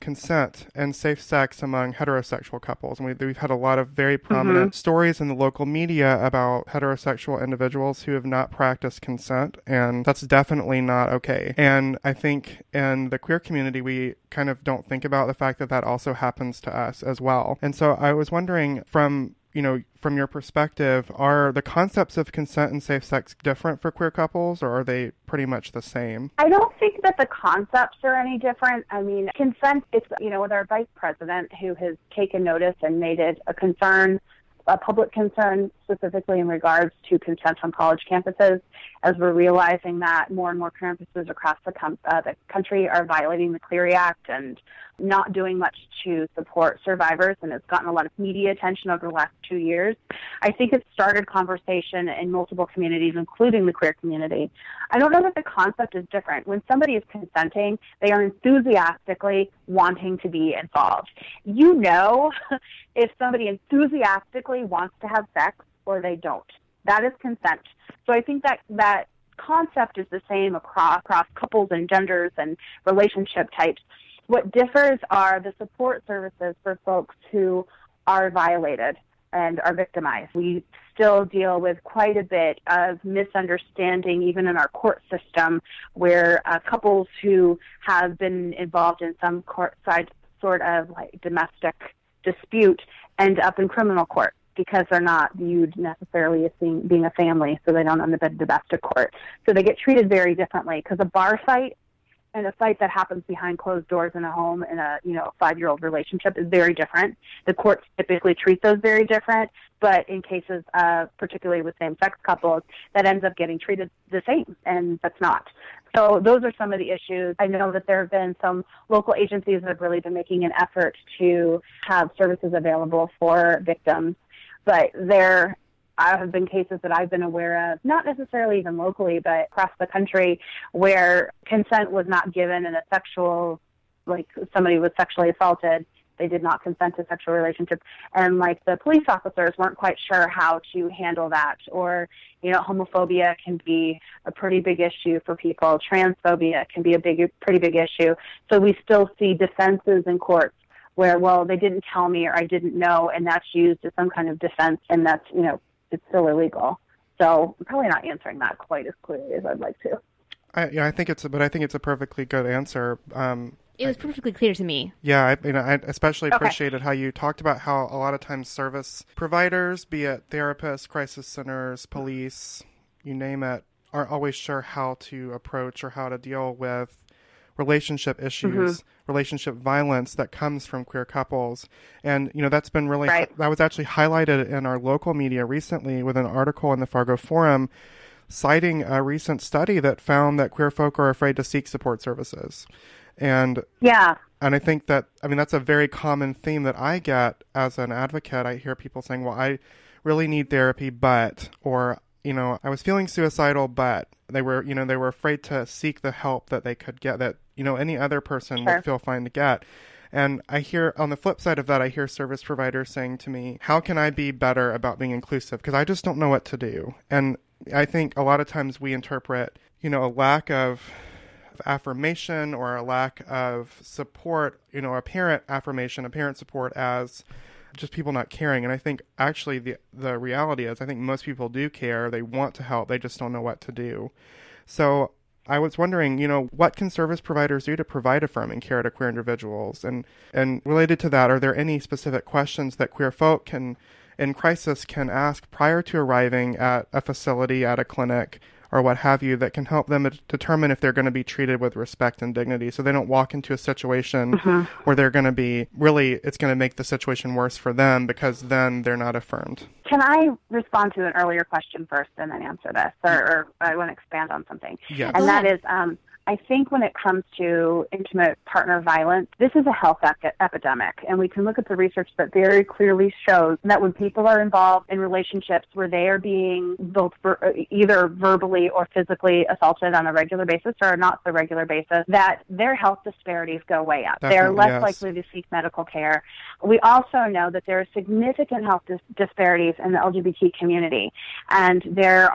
consent and safe sex among heterosexual couples. And we, we've had a lot of very prominent Mhm. stories in the local media about heterosexual individuals who have not practiced consent, and that's definitely not okay. And I think in the queer community, we kind of don't think about the fact that that also happens to us as well. And so I was wondering, from you know, from your perspective, are the concepts of consent and safe sex different for queer couples, or are they pretty much the same? I don't think that the concepts are any different. I mean, consent, it's, you know, with our vice president who has taken notice and made it a concern, a public concern, specifically in regards to consent on college campuses, as we're realizing that more and more campuses across the, com- uh, the country are violating the Clery Act and not doing much to support survivors, and it's gotten a lot of media attention over the last two years. I think it started conversation in multiple communities, including the queer community. I don't know that the concept is different. When somebody is consenting, they are enthusiastically wanting to be involved. You know if somebody enthusiastically wants to have sex or they don't. That is consent. So I think that that concept is the same across, across couples and genders and relationship types. What differs are the support services for folks who are violated and are victimized. We still deal with quite a bit of misunderstanding, even in our court system, where uh, couples who have been involved in some court side sort of like domestic dispute end up in criminal court because they're not viewed necessarily as being, being a family, so they don't end up in domestic court. So they get treated very differently, because a bar fight and a fight that happens behind closed doors in a home in a, you know, five-year-old relationship is very different. The courts typically treat those very different, but in cases of, particularly with same-sex couples, that ends up getting treated the same, and that's not. So those are some of the issues. I know that there have been some local agencies that have really been making an effort to have services available for victims, but there have been cases that I've been aware of, not necessarily even locally, but across the country, where consent was not given in a sexual, like somebody was sexually assaulted, they did not consent to sexual relationship, and like the police officers weren't quite sure how to handle that. Or, you know, homophobia can be a pretty big issue for people. Transphobia can be a big, pretty big issue. So we still see defenses in courts where, well, they didn't tell me or I didn't know, and that's used as some kind of defense, and that's, you know, it's still illegal. So I'm probably not answering that quite as clearly as I'd like to. I, yeah, I think it's, a, but I think it's a perfectly good answer. Um, It was perfectly clear to me. Yeah, I, you know, I especially Okay. appreciated how you talked about how a lot of times service providers, be it therapists, crisis centers, police, you name it, aren't always sure how to approach or how to deal with relationship issues, Mhm. relationship violence that comes from queer couples. And, you know, that's been really, Right. that was actually highlighted in our local media recently with an article in the Fargo Forum citing a recent study that found that queer folk are afraid to seek support services. And yeah, and I think that, I mean, that's a very common theme that I get as an advocate. I hear people saying, well, I really need therapy, but, or, you know, I was feeling suicidal, but they were, you know, they were afraid to seek the help that they could get, that, you know, any other person Sure. would feel fine to get. And I hear, on the flip side of that, I hear service providers saying to me, how can I be better about being inclusive? Because I just don't know what to do. And I think a lot of times we interpret, you know, a lack of affirmation or a lack of support, you know, a parent affirmation, a parent support as just people not caring. And I think actually the the reality is I think most people do care. They want to help. They just don't know what to do. So I was wondering, you know, what can service providers do to provide affirming care to queer individuals? And, and related to that, are there any specific questions that queer folk can, in crisis, can ask prior to arriving at a facility, at a clinic, or what have you, that can help them determine if they're going to be treated with respect and dignity, so they don't walk into a situation Mhm. where they're going to be, really, it's going to make the situation worse for them because then they're not affirmed? Can I respond to an earlier question first and then answer this? Or, or I want to expand on something. Yes. And Go that ahead. is, um, I think when it comes to intimate partner violence, this is a health ep- epidemic. And we can look at the research that very clearly shows that when people are involved in relationships where they are being both ver- either verbally or physically assaulted on a regular basis or not so regular basis, that their health disparities go way up. They're Definitely, less yes. likely to seek medical care. We also know that there are significant health dis- disparities in the L G B T community. And there are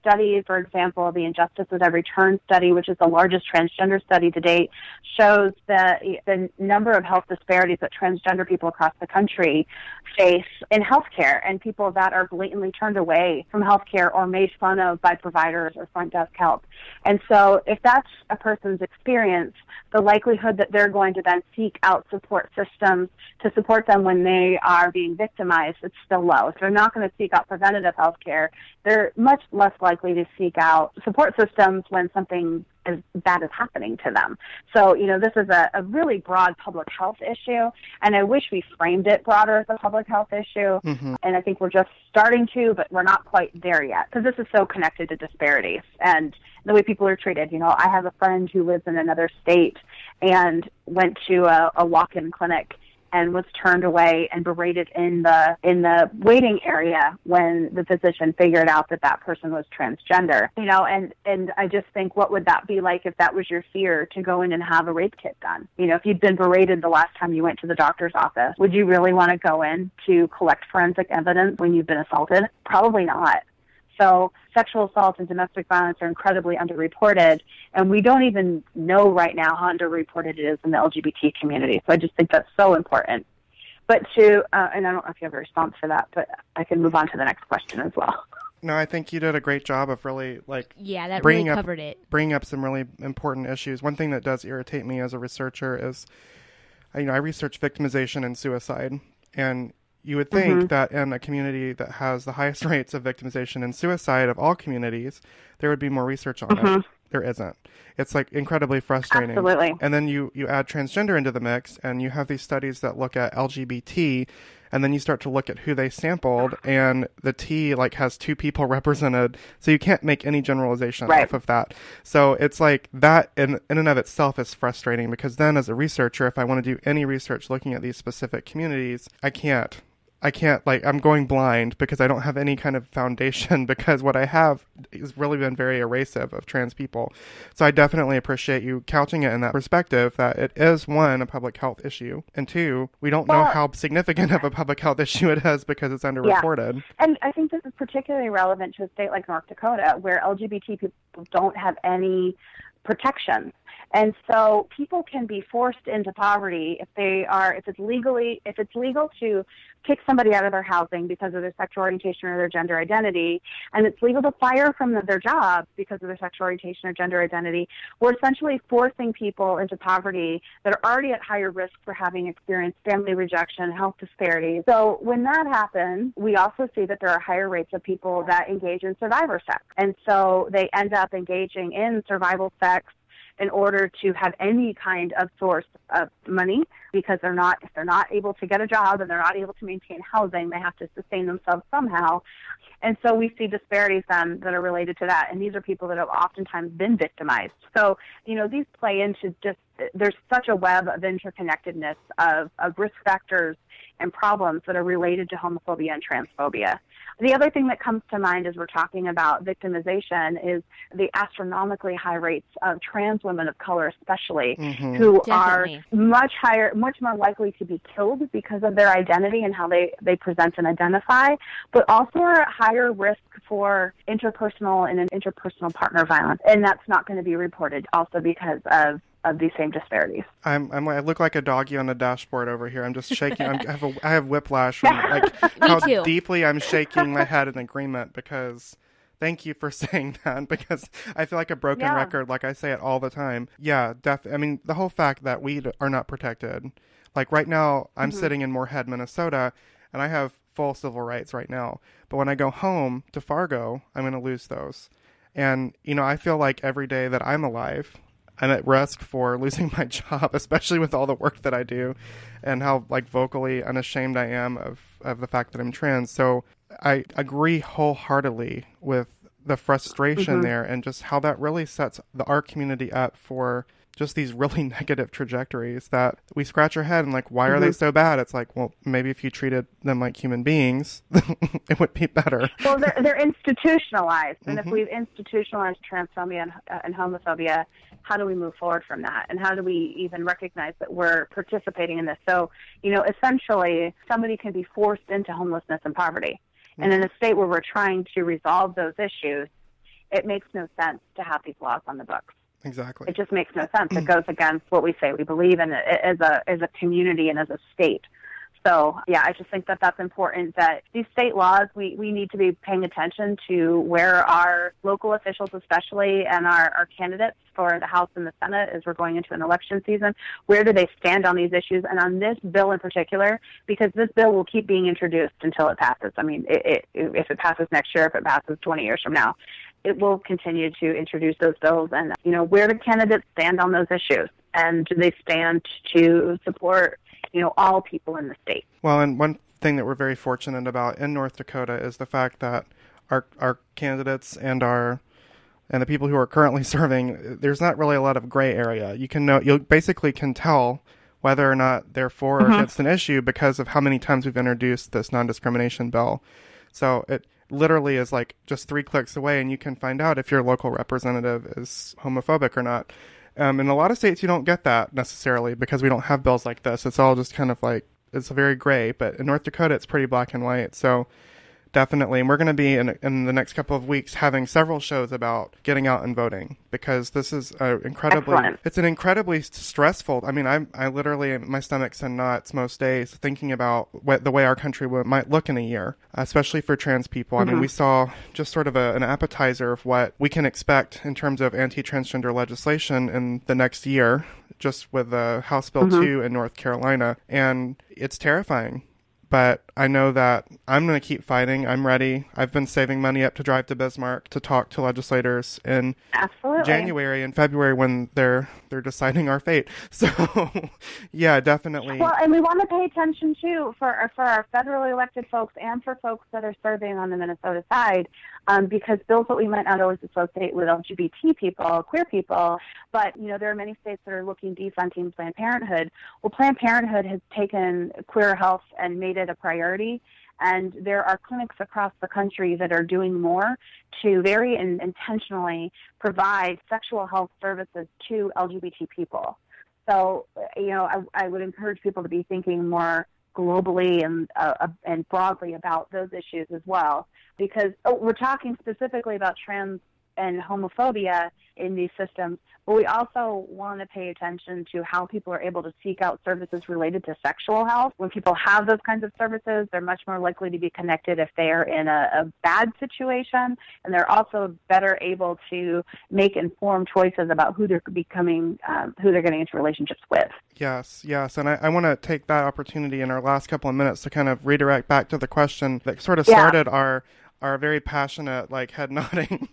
study, for example, the Injustice at Every Turn study, which is the largest transgender study to date, shows that the number of health disparities that transgender people across the country face in healthcare, and people that are blatantly turned away from healthcare or made fun of by providers or front desk help. And so if that's a person's experience, the likelihood that they're going to then seek out support systems to support them when they are being victimized, it's still low. So they're not going to seek out preventative health care. They're much less likely to seek out support systems when something as bad is happening to them. So, you know, this is a, a really broad public health issue, and I wish we framed it broader as a public health issue. Mm-hmm. And I think we're just starting to, but we're not quite there yet, because this is so connected to disparities and the way people are treated. You know, I have a friend who lives in another state and went to a, a walk-in clinic and was turned away and berated in the in the waiting area when the physician figured out that that person was transgender. You know, and and I just think, what would that be like if that was your fear, to go in and have a rape kit done? You know, if you'd been berated the last time you went to the doctor's office, would you really want to go in to collect forensic evidence when you've been assaulted? Probably not. So sexual assault and domestic violence are incredibly underreported, and we don't even know right now how underreported it is in the L G B T community. So I just think that's so important. But to, uh, and I don't know if you have a response for that, but I can move on to the next question as well. No, I think you did a great job of really, like, yeah, that bringing really up, covered it. Bringing up some really important issues. One thing that does irritate me as a researcher is, you know, I research victimization and suicide, and you would think mm-hmm. that in a community that has the highest rates of victimization and suicide of all communities, there would be more research on mm-hmm. it. There isn't. It's like incredibly frustrating. Absolutely. And then you, you add transgender into the mix, and you have these studies that look at L G B T, and then you start to look at who they sampled, and the T like has two people represented, so you can't make any generalization right. off of that. So it's like that in, in and of itself is frustrating, because then as a researcher, if I want to do any research looking at these specific communities, I can't. I can't, like, I'm going blind because I don't have any kind of foundation, because what I have has really been very erasive of trans people. So I definitely appreciate you couching it in that perspective, that it is, one, a public health issue, and two, we don't well, know how significant of a public health issue it is because it's underreported. Yeah. And I think this is particularly relevant to a state like North Dakota, where L G B T people don't have any protection. And so people can be forced into poverty if they are, if it's legally, if it's legal to kick somebody out of their housing because of their sexual orientation or their gender identity, and it's legal to fire from their jobs because of their sexual orientation or gender identity. We're essentially forcing people into poverty that are already at higher risk for having experienced family rejection, health disparities. So when that happens, we also see that there are higher rates of people that engage in survivor sex. And so they end up engaging in survival sex in order to have any kind of source of money, because they're not, if they're not able to get a job and they're not able to maintain housing, they have to sustain themselves somehow. And so we see disparities then that are related to that. And these are people that have oftentimes been victimized. So, you know, these play into just, there's such a web of interconnectedness of, of risk factors and problems that are related to homophobia and transphobia. The other thing that comes to mind as we're talking about victimization is the astronomically high rates of trans women of color, especially, mm-hmm. who Definitely. are much higher, much more likely to be killed because of their identity and how they, they present and identify, but also are at higher risk for interpersonal and interpersonal partner violence. And that's not going to be reported also because of of these same disparities. I'm, I'm, I look like a doggy on a dashboard over here. I'm just shaking. I'm, I have, a, I have whiplash from like how too. deeply I'm shaking my head in agreement, because thank you for saying that, because I feel like a broken yeah. record. Like I say it all the time. Yeah, def- I mean, the whole fact that we are not protected. Like right now, I'm mm-hmm. sitting in Moorhead, Minnesota, and I have full civil rights right now. But when I go home to Fargo, I'm going to lose those. And, you know, I feel like every day that I'm alive, I'm at risk for losing my job, especially with all the work that I do and how like vocally unashamed I am of, of the fact that I'm trans. So I agree wholeheartedly with the frustration mm-hmm. there, and just how that really sets the art community up for just these really negative trajectories that we scratch our head and like, why mm-hmm. are they so bad? It's like, well, maybe if you treated them like human beings, it would be better. Well, they're, they're institutionalized. And mm-hmm. if we've institutionalized transphobia and, uh, and homophobia, how do we move forward from that? And how do we even recognize that we're participating in this? So, you know, essentially somebody can be forced into homelessness and poverty. Mm-hmm. And in a state where we're trying to resolve those issues, it makes no sense to have these laws on the books. Exactly. It just makes no sense. It goes against what we say we believe in as a as a community and as a state. So, yeah, I just think that that's important, that these state laws, we, we need to be paying attention to where our local officials especially and our, our candidates for the House and the Senate as we're going into an election season, where do they stand on these issues and on this bill in particular, because this bill will keep being introduced until it passes. I mean, it, it, if it passes next year, if it passes twenty years from now, it will continue to introduce those bills. And, you know, where do candidates stand on those issues? And do they stand to support, you know, all people in the state? Well, and one thing that we're very fortunate about in North Dakota is the fact that our our candidates and our and the people who are currently serving, there's not really a lot of gray area. You can know, you basically can tell whether or not they're for Mm-hmm. or against an issue because of how many times we've introduced this non-discrimination bill. So it literally is like just three clicks away, and you can find out if your local representative is homophobic or not. Um, in a lot of states, you don't get that necessarily because we don't have bills like this. It's all just kind of like, it's very gray. But in North Dakota, it's pretty black and white. So definitely. And we're going to be in, in the next couple of weeks having several shows about getting out and voting, because this is uh, incredibly, Excellent. it's an incredibly stressful, I mean, I I literally, my stomach's in knots most days thinking about what, the way our country w- might look in a year, especially for trans people. Mm-hmm. I mean, we saw just sort of a, an appetizer of what we can expect in terms of anti-transgender legislation in the next year, just with uh, House Bill Mm-hmm. two in North Carolina. And it's terrifying. But I know that I'm going to keep fighting. I'm ready. I've been saving money up to drive to Bismarck to talk to legislators in Absolutely. January and February when they're they're deciding our fate. So, yeah, definitely. Well, and we want to pay attention, too, for, for our federally elected folks and for folks that are serving on the Minnesota side, um, because bills that we might not always associate with L G B T people, queer people, but, you know, there are many states that are looking defunding Planned Parenthood. Well, Planned Parenthood has taken queer health and made it a priority, and there are clinics across the country that are doing more to very in- intentionally provide sexual health services to L G B T people. So, you know, I, I would encourage people to be thinking more globally and uh, and broadly about those issues as well, because oh, we're talking specifically about trans and homophobia in these systems, but we also want to pay attention to how people are able to seek out services related to sexual health. When people have those kinds of services, they're much more likely to be connected if they are in a, a bad situation, and they're also better able to make informed choices about who they're becoming, um, who they're getting into relationships with. Yes, yes. And I, I want to take that opportunity in our last couple of minutes to kind of redirect back to the question that sort of Yeah. started our our very passionate, like, head nodding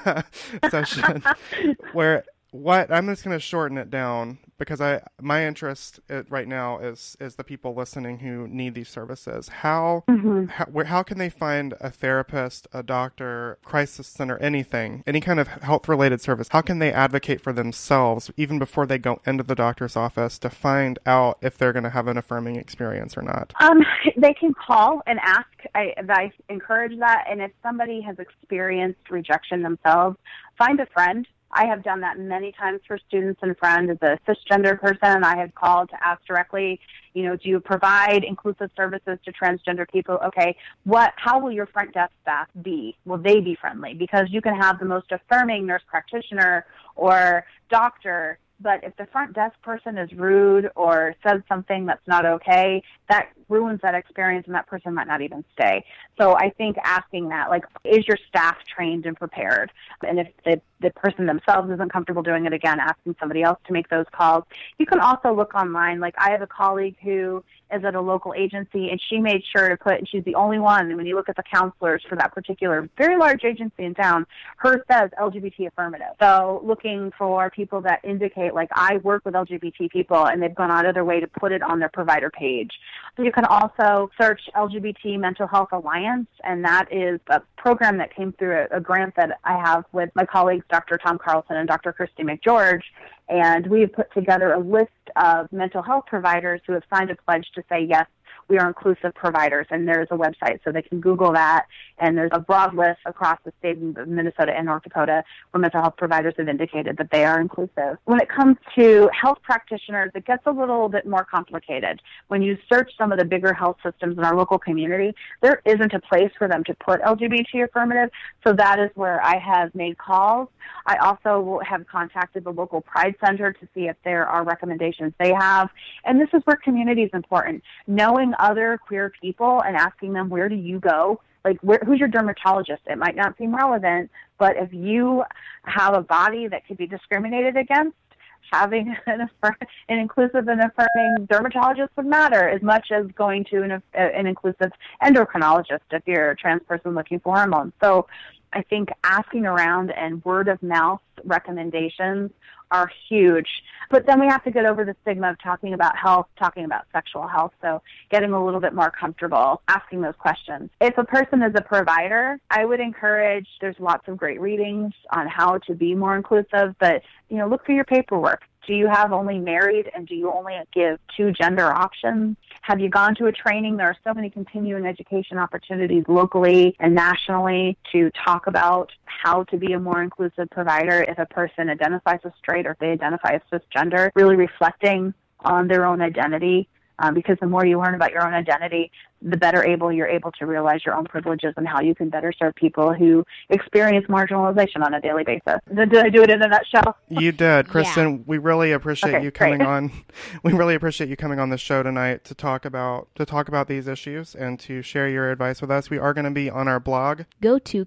session, where what I'm just going to shorten it down because I my interest uh, right now is is the people listening who need these services. How Mm-hmm. how, where, how can they find a therapist, a doctor, crisis center, anything, any kind of health related service? How can they advocate for themselves even before they go into the doctor's office to find out if they're going to have an affirming experience or not? Um, they can call and ask. I, I encourage that. And if somebody has experienced rejection themselves, find a friend. I have done that many times for students and friends. As a cisgender person, I have called to ask directly, you know, do you provide inclusive services to transgender people? Okay, what? How will your front desk staff be? Will they be friendly? Because you can have the most affirming nurse practitioner or doctor, but if the front desk person is rude or says something that's not okay, that ruins that experience and that person might not even stay. So I think asking that, like, is your staff trained and prepared? And if the, the person themselves isn't comfortable doing it, again, asking somebody else to make those calls. You can also look online. Like, I have a colleague who is at a local agency, and she made sure to put, and she's the only one, when you look at the counselors for that particular very large agency in town, hers says L G B T affirmative. So looking for people that indicate, like, I work with L G B T people, and they've gone out of their way to put it on their provider page. So you can also search L G B T Mental Health Alliance, and that is a program that came through a, a grant that I have with my colleagues, Doctor Tom Carlson and Doctor Christy McGeorge, and we've put together a list of mental health providers who have signed a pledge to say, yes, We Are Inclusive Providers, and there's a website, so they can Google that, and there's a broad list across the state of Minnesota and North Dakota where mental health providers have indicated that they are inclusive. When it comes to health practitioners, it gets a little bit more complicated. When you search some of the bigger health systems in our local community, there isn't a place for them to put L G B T affirmative, so that is where I have made calls. I also have contacted the local Pride Center to see if there are recommendations they have, and this is where community is important. Knowing other queer people and asking them, where do you go? Like, where, who's your dermatologist? It might not seem relevant, but if you have a body that could be discriminated against, having an, affirm, an inclusive and affirming dermatologist would matter as much as going to an, an inclusive endocrinologist if you're a trans person looking for hormones. So I think asking around and word of mouth recommendations are huge. But then we have to get over the stigma of talking about health, talking about sexual health, so getting a little bit more comfortable asking those questions. If a person is a provider, I would encourage, there's lots of great readings on how to be more inclusive, but, you know, look through your paperwork. Do you have only married, and do you only give two gender options? Have you gone to a training? There are so many continuing education opportunities locally and nationally to talk about how to be a more inclusive provider if a person identifies as straight or if they identify as cisgender, really reflecting on their own identity. Um, because the more you learn about your own identity, the better able you're able to realize your own privileges and how you can better serve people who experience marginalization on a daily basis. Did I do it in a nutshell? You did, Kristen. Yeah. We really appreciate Okay, you coming great. on. We really appreciate you coming on the show tonight to talk about to talk about these issues and to share your advice with us. We are going to be on our blog. Go to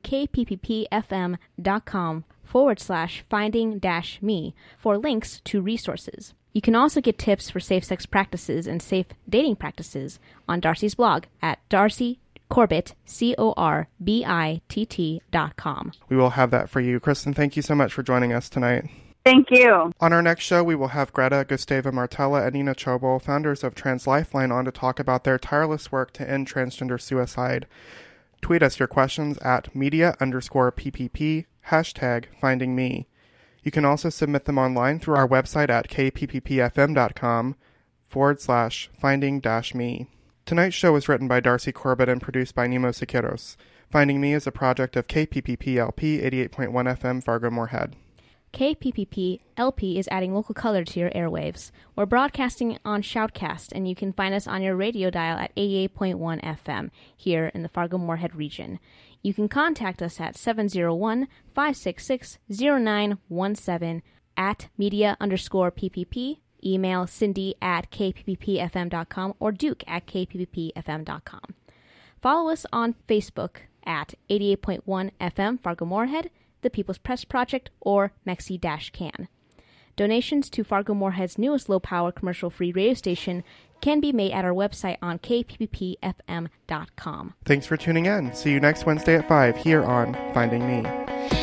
kpppfm.com forward slash finding dash me for links to resources. You can also get tips for safe sex practices and safe dating practices on Darcy's blog at Darcy Corbitt, C O R B I T T dot com. We will have that for you. Kristen, thank you so much for joining us tonight. Thank you. On our next show, we will have Greta, Gustava Martella, and Nina Chobol, founders of Trans Lifeline, on to talk about their tireless work to end transgender suicide. Tweet us your questions at media underscore PPP, hashtag finding me. You can also submit them online through our website at kpppfm.com forward slash finding dash me. Tonight's show was written by Darcy Corbitt and produced by Nemo Siqueiros. Finding Me is a project of K P P P L P eighty-eight point one F M Fargo-Moorhead. K P P P L P is adding local color to your airwaves. We're broadcasting on Shoutcast, and you can find us on your radio dial at eighty-eight point one F M here in the Fargo-Moorhead region. You can contact us at seven oh one, five six six, oh nine one seven at media underscore PPP. Email Cindy at k p p p f m dot com or Duke at k p p p f m dot com. Follow us on Facebook at eighty-eight point one F M Fargo-Moorhead, The People's Press Project, or Mexi-Can. Donations to Fargo-Moorhead's newest low-power commercial-free radio station can be made at our website on k p p p f m dot com. Thanks for tuning in. See you next Wednesday at five here on Finding Me.